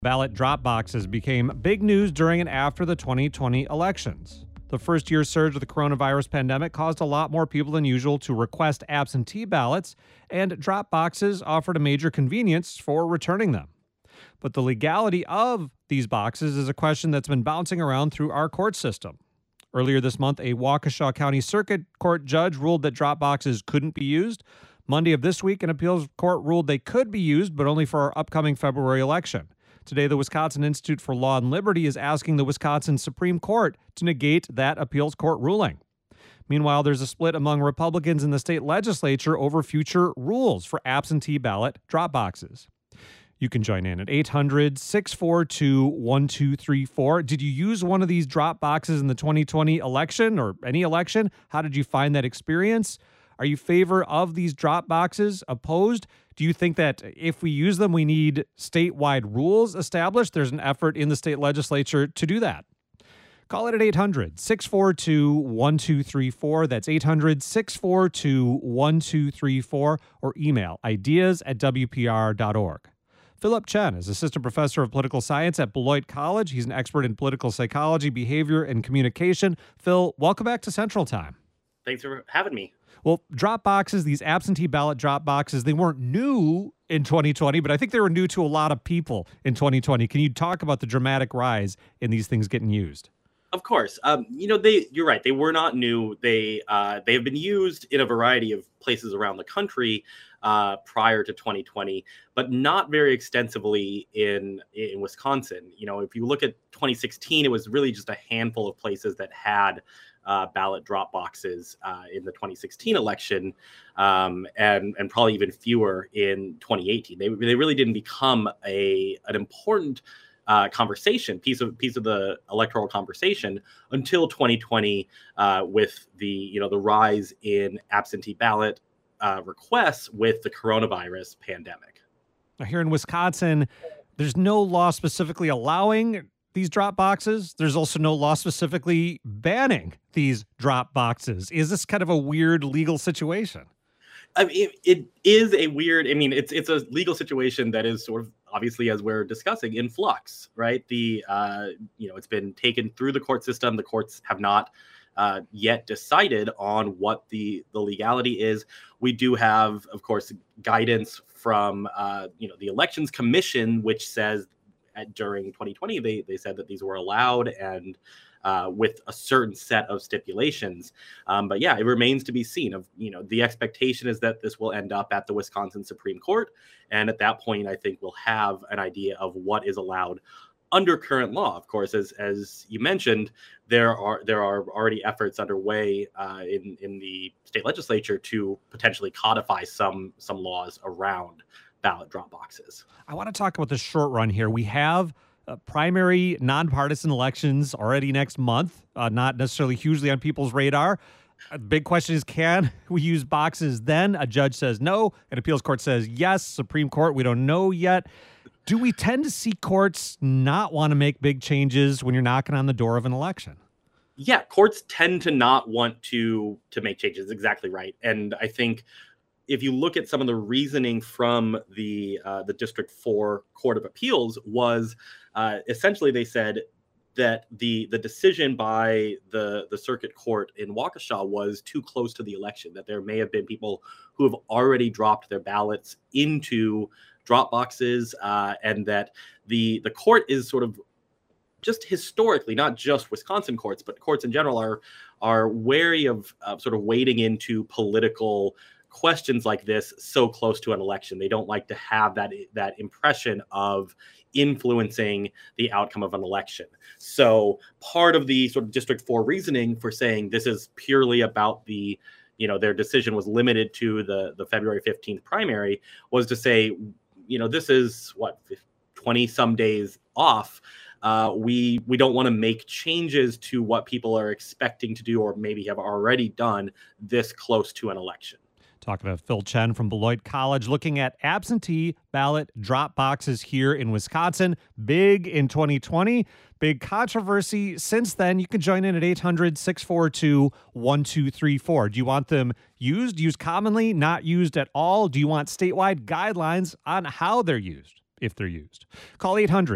Ballot drop boxes became big news during and after the 2020 elections. The first year surge of the coronavirus pandemic caused a lot more people than usual to request absentee ballots, and drop boxes offered a major convenience for returning them. But the legality of these boxes is a question that's been bouncing around through our court system. Earlier this month, a Waukesha County Circuit Court judge ruled that drop boxes couldn't be used. Monday of this week, an appeals court ruled they could be used, but only for our upcoming February election. Today, the Wisconsin Institute for Law and Liberty is asking the Wisconsin Supreme Court to negate that appeals court ruling. Meanwhile, there's a split among Republicans in the state legislature over future rules for absentee ballot drop boxes. You can join in at 800-642-1234. Did you use one of these drop boxes in the 2020 election or any election? How did you find that experience? Are you in favor of these drop boxes? Opposed? Do you think that if we use them, we need statewide rules established? There's an effort in the state legislature to do that. Call it at 800-642-1234. That's 800-642-1234, or email ideas@wpr.org. Philip Chen is assistant professor of political science at Beloit College. He's an expert in political psychology, behavior, and communication. Phil, welcome back to Central Time. Thanks for having me. Well, drop boxes, these absentee ballot drop boxes, they weren't new in 2020, but I think they were new to a lot of people in 2020. Can you talk about the dramatic rise in these things getting used? Of course. You're right. They were not new. They have been used in a variety of places around the country prior to 2020, but not very extensively in Wisconsin. If you look at 2016, it was really just a handful of places that had ballot drop boxes in the 2016 election, and probably even fewer in 2018. They really didn't become an important conversation, piece of the electoral conversation until 2020, with the rise in absentee ballot requests with the coronavirus pandemic. Now, here in Wisconsin, there's no law specifically allowing these drop boxes. There's also no law specifically banning these drop boxes. Is this kind of a weird legal situation? I mean, it is a weird. I mean, it's a legal situation that is sort of, obviously, as we're discussing, in flux, right? It's been taken through the court system. The courts have not yet decided on what the legality is. We do have, of course, guidance from the Elections Commission, which says during 2020 they said that these were allowed, and with a certain set of stipulations. But yeah, it remains to be seen. The expectation is that this will end up at the Wisconsin Supreme Court. And at that point, I think we'll have an idea of what is allowed under current law. Of course, as you mentioned, there are already efforts underway in the state legislature to potentially codify some laws around ballot drop boxes. I want to talk about the short run here. We have primary nonpartisan elections already next month, not necessarily hugely on people's radar. The big question is, can we use boxes then? A judge says no. An appeals court says yes. Supreme Court, we don't know yet. Do we tend to see courts not want to make big changes when you're knocking on the door of an election? Yeah, courts tend to not want to make changes. Exactly right. And I think if you look at some of the reasoning from the District 4 Court of Appeals was essentially they said that the decision by the circuit court in Waukesha was too close to the election, that there may have been people who have already dropped their ballots into drop boxes, and that the court is sort of just historically, not just Wisconsin courts, but courts in general are wary of sort of wading into political questions like this so close to an election. They don't like to have that impression of influencing the outcome of an election. So part of the sort of District 4 reasoning for saying this is purely about their decision was limited to the February 15th primary was to say, this is 20 some days off. We don't want to make changes to what people are expecting to do or maybe have already done this close to an election. Talking to Phil Chen from Beloit College, looking at absentee ballot drop boxes here in Wisconsin. Big in 2020, big controversy since then. You can join in at 800-642-1234. Do you want them used commonly, not used at all? Do you want statewide guidelines on how they're used? if they're used. Call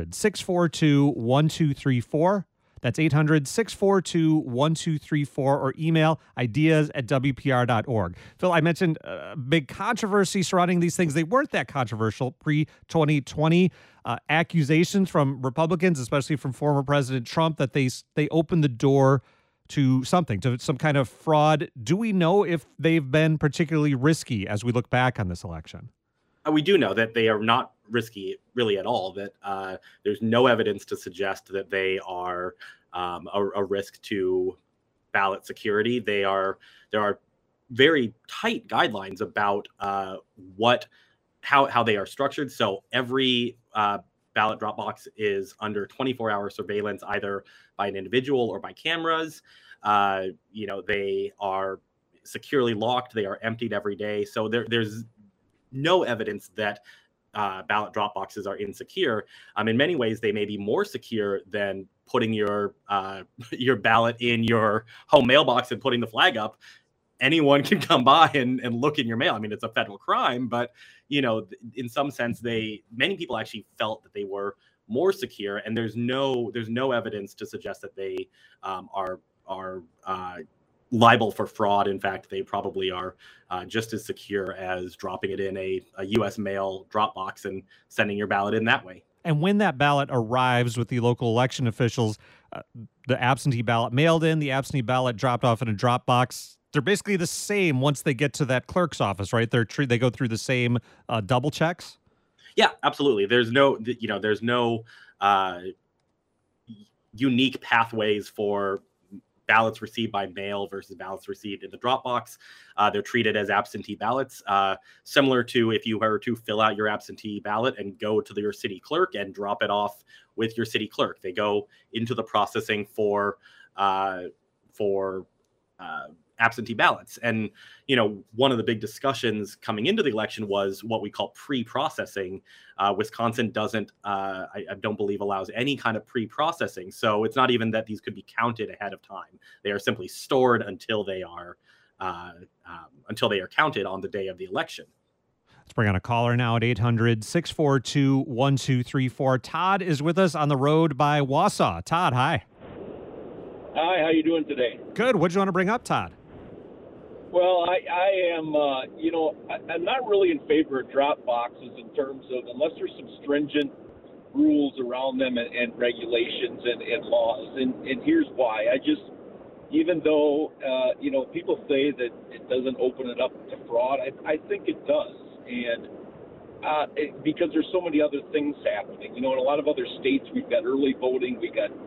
800-642-1234. That's 800-642-1234 or email ideas@wpr.org. Phil, I mentioned a big controversy surrounding these things. They weren't that controversial pre-2020. Accusations from Republicans, especially from former President Trump, that they opened the door to something, to some kind of fraud. Do we know if they've been particularly risky as we look back on this election? We do know that they are not risky really at all, that there's no evidence to suggest that they are a risk to ballot security. There are very tight guidelines about how they are structured. So every ballot drop box is under 24-hour surveillance, either by an individual or by cameras. They are securely locked. They are emptied every day. So there's no evidence that ballot drop boxes are insecure. In many ways, they may be more secure than putting your ballot in your home mailbox and putting the flag up. Anyone can come by and look in your mail. I mean, it's a federal crime, but in some sense, many people actually felt that they were more secure, and there's no evidence to suggest that they are liable for fraud. In fact, they probably are just as secure as dropping it in a U.S. mail drop box and sending your ballot in that way. And when that ballot arrives with the local election officials, the absentee ballot mailed in, the absentee ballot dropped off in a drop box, they're basically the same once they get to that clerk's office, right? They go through the same double checks. Yeah, absolutely. There's no unique pathways for ballots received by mail versus ballots received in the Dropbox. They're treated as absentee ballots, similar to if you were to fill out your absentee ballot and go to your city clerk and drop it off with your city clerk. They go into the processing for absentee ballots. And, one of the big discussions coming into the election was what we call pre-processing. Wisconsin doesn't, I don't believe, allows any kind of pre-processing. So it's not even that these could be counted ahead of time. They are simply stored until they are counted on the day of the election. Let's bring on a caller now at 800-642-1234. Todd is with us on the road by Wausau. Todd, hi. Hi, how you doing today? Good. What do you want to bring up, Todd? Well, I am, I'm not really in favor of drop boxes in terms of, unless there's some stringent rules around them and regulations and laws. And here's why. Even though, people say that it doesn't open it up to fraud, I think it does. And because there's so many other things happening. In a lot of other states, we've got early voting, we got,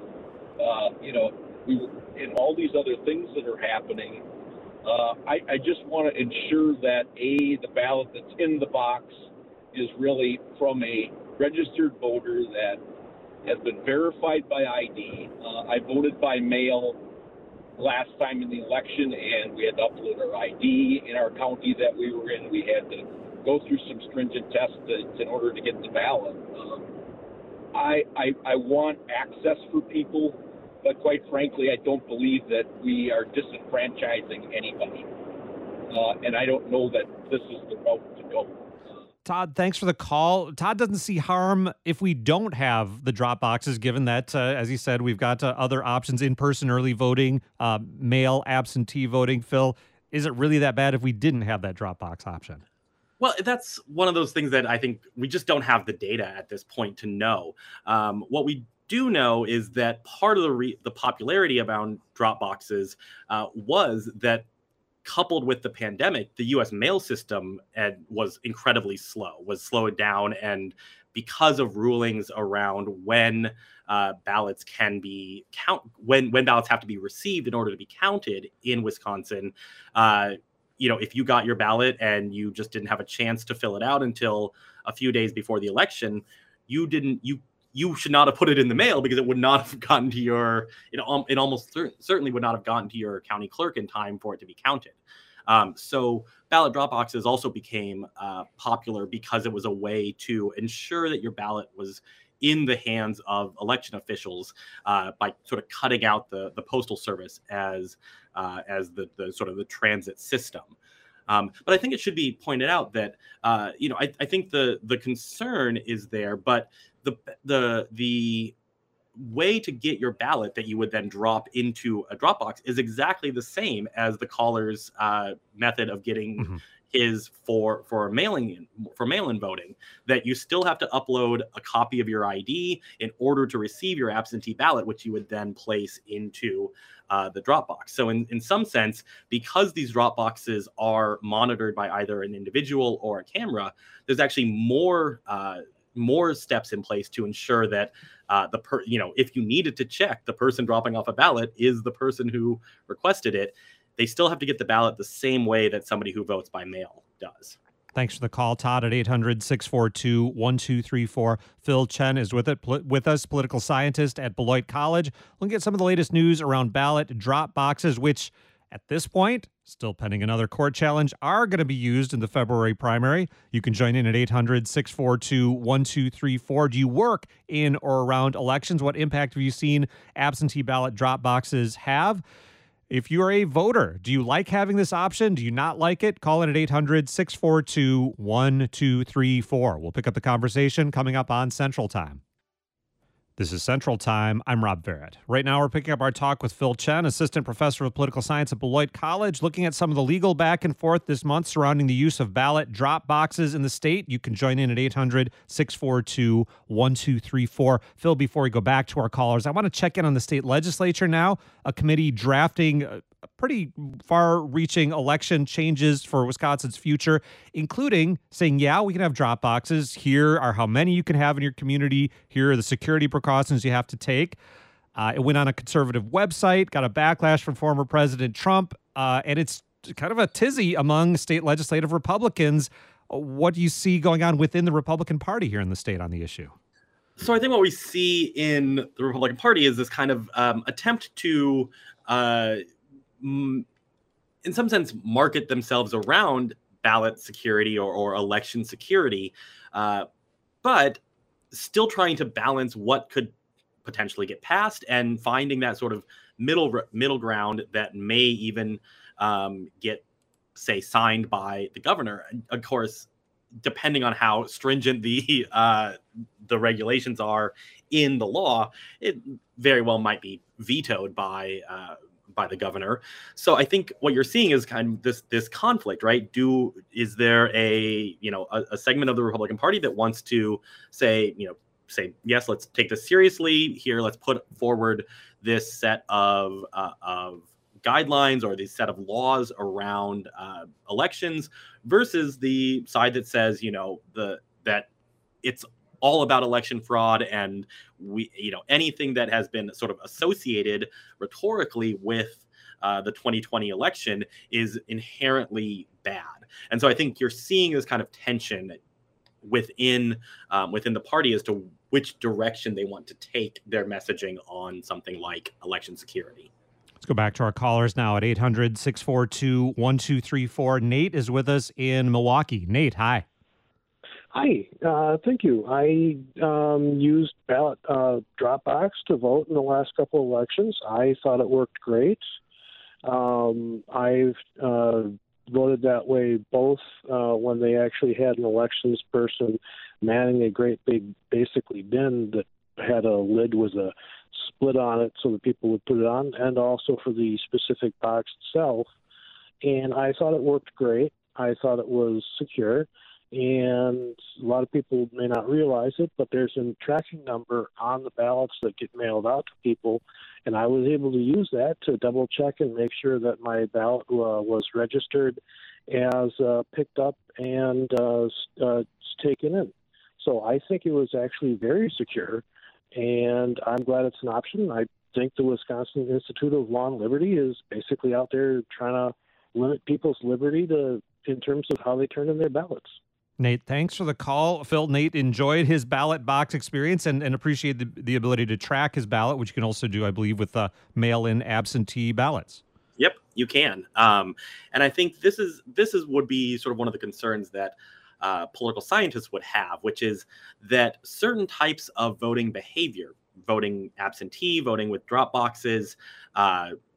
and all these other things that are happening. I just want to ensure that, the ballot that's in the box is really from a registered voter that has been verified by ID. I voted by mail last time in the election, and we had to upload our ID in our county that we were in. We had to go through some stringent tests in order to get the ballot. I want access for people. But quite frankly, I don't believe that we are disenfranchising anybody. And I don't know that this is the route to go. Todd, thanks for the call. Todd doesn't see harm if we don't have the drop boxes, given that, as he said, we've got other options: in-person early voting, mail absentee voting. Phil, is it really that bad if we didn't have that drop box option? Well, that's one of those things that I think we just don't have the data at this point to know. What we do know is that part of the popularity around drop boxes was that, coupled with the pandemic, the U.S. mail system was incredibly slow, was slowed down, and because of rulings around when ballots can be when ballots have to be received in order to be counted in Wisconsin, if you got your ballot and you just didn't have a chance to fill it out until a few days before the election, you should not have put it in the mail, because it would not have gotten to your, it almost certainly would not have gotten to your county clerk in time for it to be counted. So ballot drop boxes also became popular because it was a way to ensure that your ballot was in the hands of election officials by sort of cutting out the postal service as the sort of the transit system. But I think it should be pointed out that I think the concern is there, but the way to get your ballot that you would then drop into a drop box is exactly the same as the caller's method of getting his for mail-in voting, that you still have to upload a copy of your ID in order to receive your absentee ballot, which you would then place into the drop box. So in some sense, because these drop boxes are monitored by either an individual or a camera, there's actually more steps in place to ensure that if you needed to check the person dropping off a ballot is the person who requested it, they still have to get the ballot the same way that somebody who votes by mail does. Thanks for the call, Todd, at 800-642-1234. Phil Chen is with us, political scientist at Beloit College. We'll get some of the latest news around ballot drop boxes, which at this point, still pending another court challenge, are going to be used in the February primary. You can join in at 800-642-1234. Do you work in or around elections? What impact have you seen absentee ballot drop boxes have? If you're a voter, do you like having this option? Do you not like it? Call in at 800-642-1234. We'll pick up the conversation coming up on Central Time. This is Central Time. I'm Rob Barrett. Right now, we're picking up our talk with Phil Chen, assistant professor of political science at Beloit College, looking at some of the legal back and forth this month surrounding the use of ballot drop boxes in the state. You can join in at 800-642-1234. Phil, before we go back to our callers, I want to check in on the state legislature now. A committee drafting pretty far-reaching election changes for Wisconsin's future, including saying, yeah, we can have drop boxes. Here are how many you can have in your community. Here are the security precautions you have to take. It went on a conservative website, got a backlash from former President Trump, and it's kind of a tizzy among state legislative Republicans. What do you see going on within the Republican Party here in the state on the issue? So I think what we see in the Republican Party is this kind of attempt to in some sense, market themselves around ballot security or election security, but still trying to balance what could potentially get passed and finding that sort of middle ground that may even get, say, signed by the governor. And of course, depending on how stringent the regulations are in the law, it very well might be vetoed by the governor. So I think what you're seeing is kind of this conflict, right? Is there a segment of the Republican Party that wants to say, yes, let's take this seriously here. Let's put forward this set of guidelines or this set of laws around elections, versus the side that says, that it's all about election fraud, and anything that has been sort of associated rhetorically with the 2020 election is inherently bad. And so I think you're seeing this kind of tension within the party as to which direction they want to take their messaging on something like election security. Let's go back to our callers now at 800-642-1234. Nate is with us in Milwaukee. Nate, hi. Hi, thank you. I used ballot Dropbox to vote in the last couple of elections. I thought it worked great. I've voted that way both when they actually had an elections person manning a great big, basically bin that had a lid with a split on it so that people would put it on, and also for the specific box itself. And I thought it worked great. I thought it was secure. And a lot of people may not realize it, but there's a tracking number on the ballots that get mailed out to people, and I was able to use that to double check and make sure that my ballot was registered as picked up and taken in. So I think it was actually very secure, and I'm glad it's an option. I think the Wisconsin Institute of Law and Liberty is basically out there trying to limit people's liberty in terms of how they turn in their ballots. Nate, thanks for the call. Phil, Nate enjoyed his ballot box experience and appreciated the ability to track his ballot, which you can also do, I believe, with mail-in absentee ballots. Yep, you can. And I think this would be sort of one of the concerns that political scientists would have, which is that certain types of voting behavior, voting absentee, voting with drop boxes,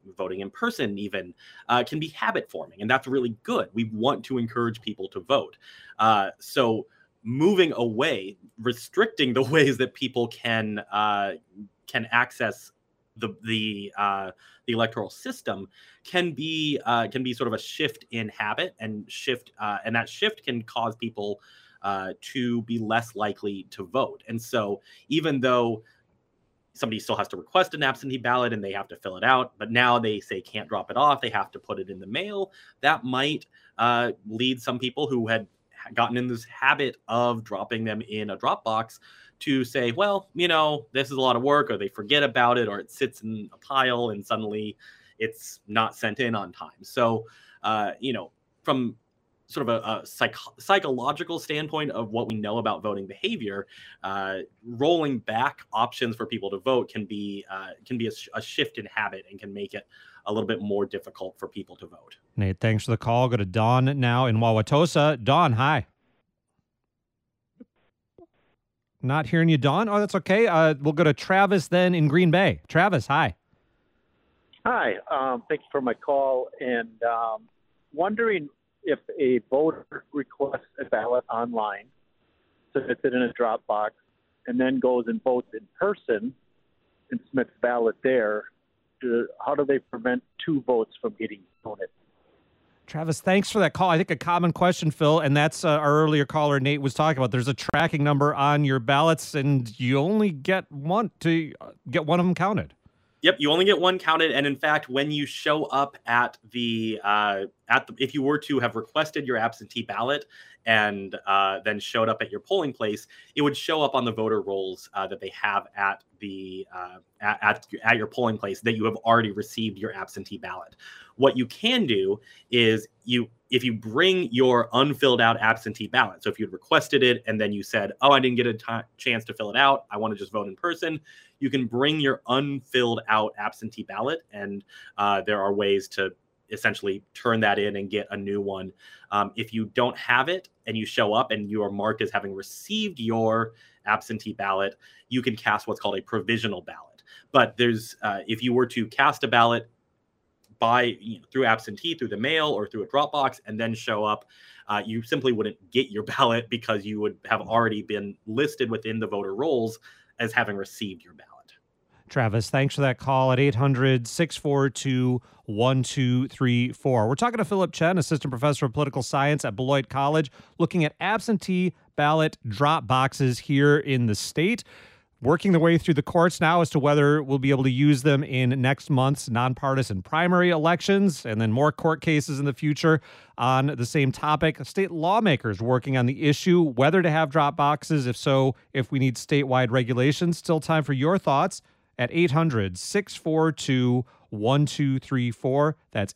voting in person even can be habit forming, and that's really good. We want to encourage people to vote. So moving away, restricting the ways that people can access the electoral system can be sort of a shift in habit, and that shift can cause people to be less likely to vote. And so even though somebody still has to request an absentee ballot and they have to fill it out, but now they say can't drop it off, they have to put it in the mail, that might lead some people who had gotten in this habit of dropping them in a drop box to say, well, this is a lot of work, or they forget about it, or it sits in a pile and suddenly it's not sent in on time. So, from sort of a psychological standpoint of what we know about voting behavior, rolling back options for people to vote can be a shift in habit and can make it a little bit more difficult for people to vote. Nate, thanks for the call. Go to Dawn now in Wauwatosa. Dawn, hi. Not hearing you, Dawn. Oh, that's okay. We'll go to Travis then in Green Bay. Travis, hi. Hi. Thank you for my call. And wondering if a voter requests a ballot online, submits it in a drop box, and then goes and votes in person and submits a ballot there, how do they prevent two votes from getting counted? Travis, thanks for that call. I think a common question, Phil, and that's our earlier caller, Nate, was talking about. There's a tracking number on your ballots, and you only get one to get one of them counted. Yep, you only get one counted, and in fact, when you show up at the if you were to have requested your absentee ballot and then showed up at your polling place, it would show up on the voter rolls that they have at the at your polling place that you have already received your absentee ballot. What you can do is if you bring your unfilled out absentee ballot, so if you had requested it and then you said, oh, I didn't get a chance to fill it out, I want to just vote in person, you can bring your unfilled out absentee ballot, and there are ways to essentially turn that in and get a new one. If you don't have it and you show up and you are marked as having received your absentee ballot, you can cast what's called a provisional ballot. But there's if you were to cast a ballot through absentee, through the mail, or through a drop box, and then show up, you simply wouldn't get your ballot because you would have already been listed within the voter rolls as having received your ballot. Travis, thanks for that call at 800-642-1234. We're talking to Philip Chen, assistant professor of political science at Beloit College, looking at absentee ballot drop boxes here in the state. Working the way through the courts now as to whether we'll be able to use them in next month's nonpartisan primary elections, and then more court cases in the future on the same topic. State lawmakers working on the issue, whether to have drop boxes, if so, if we need statewide regulations. Still time for your thoughts at 800-642-1234. That's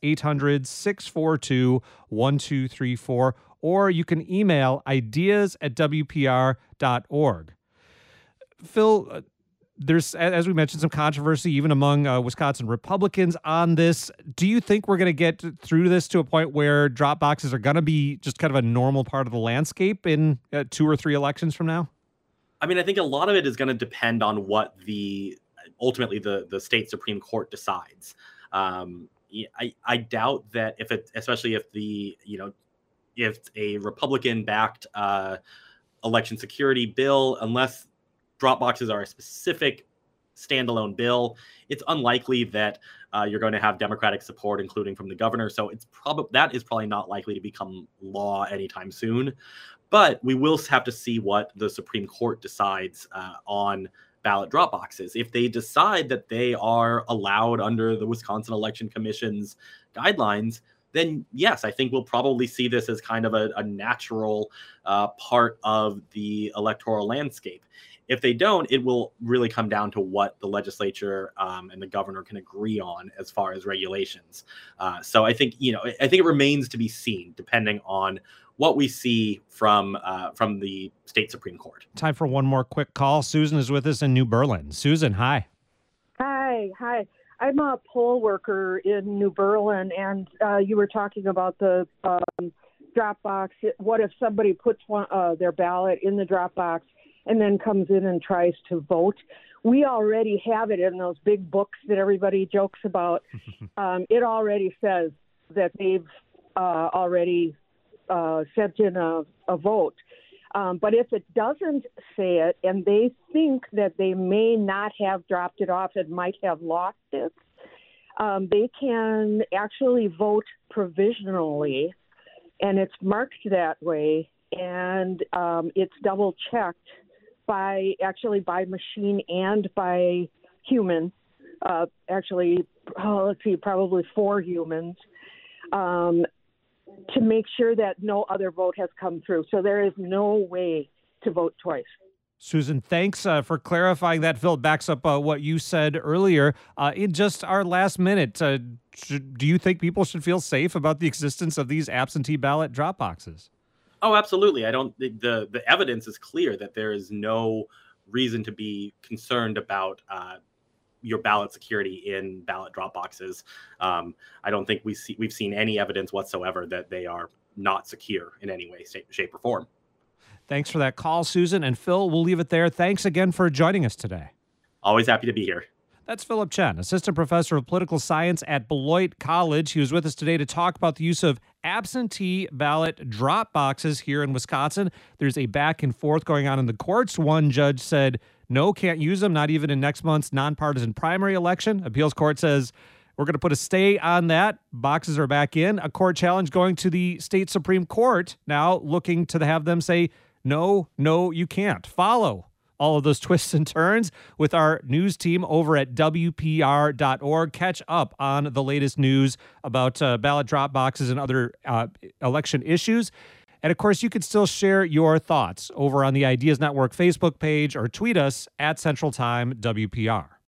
800-642-1234. Or you can email ideas@wpr.org. Phil, there's, as we mentioned, some controversy even among Wisconsin Republicans on this. Do you think we're going to get through this to a point where drop boxes are going to be just kind of a normal part of the landscape in 2 or 3 elections from now? I mean, I think a lot of it is going to depend on what ultimately the state Supreme Court decides. I doubt that especially if a Republican-backed election security bill, unless drop boxes are a specific standalone bill, it's unlikely that you're going to have Democratic support, including from the governor. So that is probably not likely to become law anytime soon. But we will have to see what the Supreme Court decides on ballot drop boxes. If they decide that they are allowed under the Wisconsin Election Commission's guidelines, then yes, I think we'll probably see this as kind of a natural part of the electoral landscape. If they don't, it will really come down to what the legislature and the governor can agree on as far as regulations. So I think it remains to be seen, depending on what we see from the state Supreme Court. Time for one more quick call. Susan is with us in New Berlin. Susan, hi. Hi. I'm a poll worker in New Berlin, and you were talking about the drop box. What if somebody puts their ballot in the drop box and then comes in and tries to vote? we already have it in those big books that everybody jokes about. It already says that they've already sent in a vote. But if it doesn't say it and they think that they may not have dropped it off and might have lost it, they can actually vote provisionally, and it's marked that way, and it's double checked by machine and by human. Probably 4 humans, to make sure that no other vote has come through. So there is no way to vote twice. Susan, thanks for clarifying that. Phil, backs up what you said earlier. In just our last minute, do you think people should feel safe about the existence of these absentee ballot drop boxes? Oh, absolutely. I don't. The evidence is clear that there is no reason to be concerned about your ballot security in ballot drop boxes. I don't think we've seen any evidence whatsoever that they are not secure in any way, shape, or form. Thanks for that call, Susan. And Phil, we'll leave it there. Thanks again for joining us today. Always happy to be here. That's Philip Chen, assistant professor of political science at Beloit College. He was with us today to talk about the use of absentee ballot drop boxes here in Wisconsin. There's a back and forth going on in the courts. One judge said, no, can't use them, not even in next month's nonpartisan primary election. Appeals court says, we're going to put a stay on that. Boxes are back in. A court challenge going to the state Supreme Court now, looking to have them say, no, you can't. Follow all of those twists and turns with our news team over at WPR.org. Catch up on the latest news about ballot drop boxes and other election issues. And of course, you can still share your thoughts over on the Ideas Network Facebook page or tweet us at Central Time WPR.